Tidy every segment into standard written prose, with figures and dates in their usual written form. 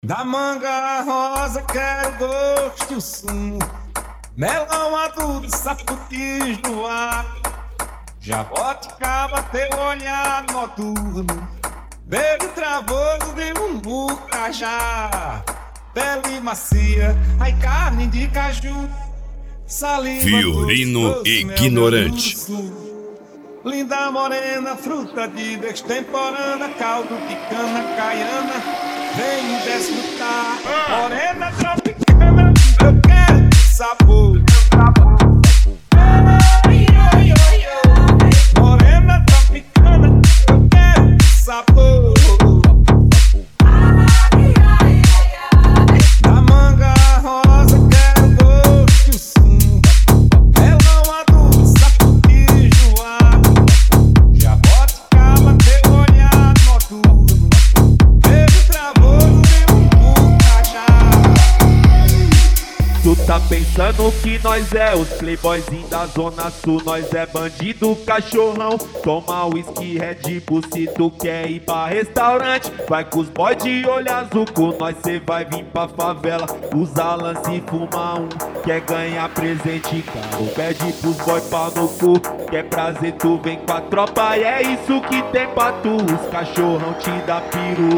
Da manga rosa quero gosto e o sumo, melão maduro, saputis no ar, jaboticaba teu olhar noturno, beijo travoso de umbu cajá, pele macia, ai carne de caju, saliva Fiorino doce, ignorante. Linda morena, fruta de destemporânea, caldo de cana caiana, vem desfrutar. Morena tropicana, eu quero sabor. Morena tropicana, eu quero sabor. Da manga rosa quero gosto e o sumo, melão maduro, saputis no ar, jaboticaba teu olhar noturno, beijo travoso de umbu cajá. Tu tá pensando que nós é os playboyzinhos da zona sul, nós é bandido, cachorrão. Toma whisky, Red Bull, se tu quer ir pra restaurante, vai com os boy de olho azul, com nós cê vai vir pra favela, usa lance e fuma um, quer ganhar presente caro, pede pros boy pau no cu, quer prazer tu vem com a tropa e é isso que tem pra tu, os cachorrão te dá peru.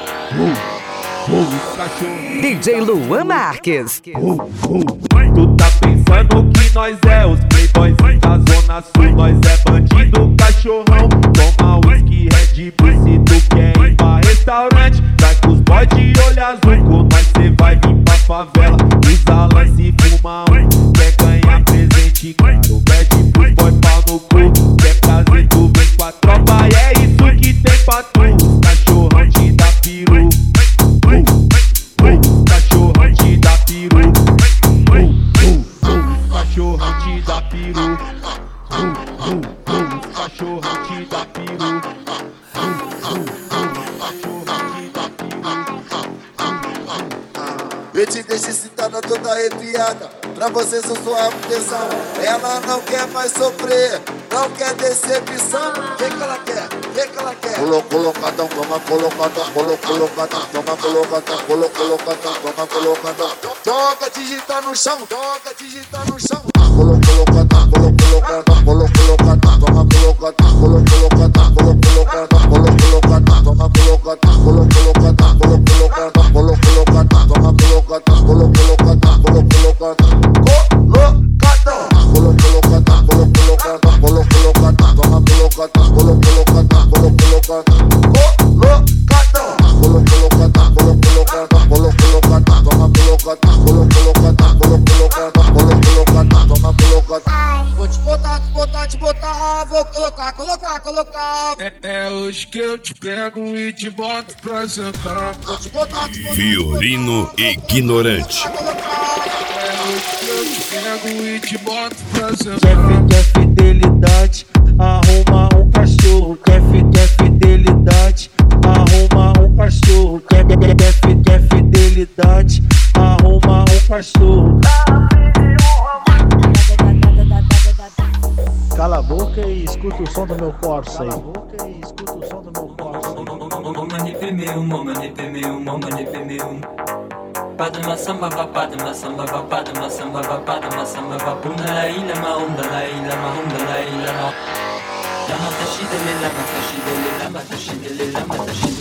Os cachorrão DJ Luan Marques. Tu tá pensando que nós é os playboys da zona sul, nós é bandido, cachorrão. Toma whisky, Red Bull, se tu quer ir pra restaurante, vai com os boy de olho azul, com nós cê vai vir pra favela, usa lance e fuma um, quer ganhar presente caro, pede pros boy pau no cu, quer prazer tu vem com a tropa e é isso que tem pra tu, os cachorrão te dá peru. Cachorrão te dá peru. Cachorrão te dá peru. Cachorrão te dá peru. Cachorrão te dá peru. Eu te deixo excitada toda arrepiada, pra vocês eu sou a proteção. Ela não quer mais sofrer, não quer decepção. O que ela quer? O que ela quer? Colocadão, toma colocadão, colocadão, toma colocadão, colocadão, toma colocadão. Toca, digita no chão, toca, digita no chão. Colocadão, colocadão, colocadão, toma colocadão, colocadão, colocadão, colocadão, toma colocadão, colocadão, colocadão, colocadão, toma colocadão, colocadão, colocadão. Vou te botar, vou colocar. É hoje que eu te pego e te boto pra sentar. Vou te botar. Fiorino ignorante. É hoje que eu te pego e te boto pra sentar. Quer fidelidade, arruma um cachorro. Quer fidelidade, arruma um cachorro. Quer fidelidade, arruma um cachorro. Cala a boca e escuta o som do meu Corsa aí. Padma samba va padma samba va padma samba va padma samba va punda la ila ma onda la ila ma onda la ila ma. La matashi de la matashi de la matashi de la matashi